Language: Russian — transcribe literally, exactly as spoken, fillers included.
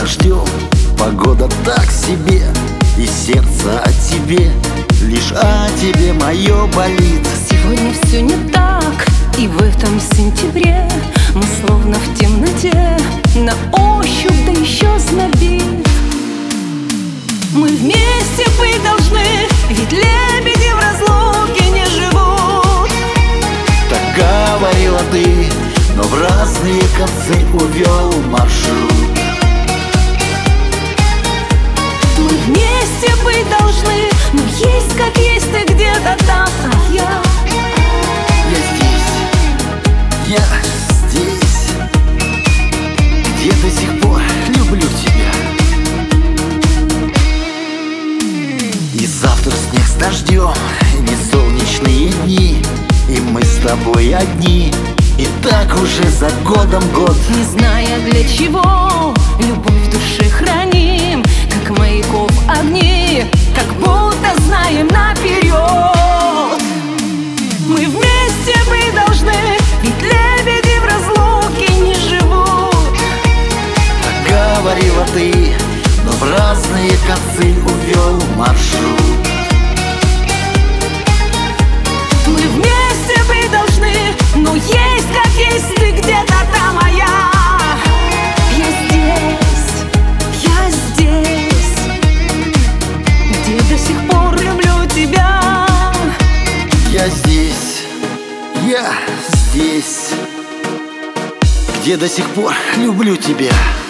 дождем, погода так себе, и сердце о тебе, лишь о тебе мое болит. Сегодня все не так, и в этом сентябре мы словно в темноте, на ощупь, да еще знобит. Мы вместе быть должны, ведь лебеди в разлуке не живут. Так говорила ты, но в разные концы увел маршрут. Мы вместе быть должны, но есть как есть, ты где-то там, а я... Я здесь, я здесь, где до сих пор люблю тебя. И завтра снег с дождем, не солнечные дни, и мы с тобой одни, и так уже за годом год. Не зная для чего, любовь в душе храним, как маяков огни, как будто знаем наперед. Мы вместе быть должны, ведь лебеди в разлуке не живут. Так говорила ты, но в разные концы увел маршрут. Мы вместе быть должны, но есть как есть, ты где-то там, а я... Я здесь, я здесь, где до сих пор люблю тебя. Я здесь, я здесь, где до сих пор люблю тебя.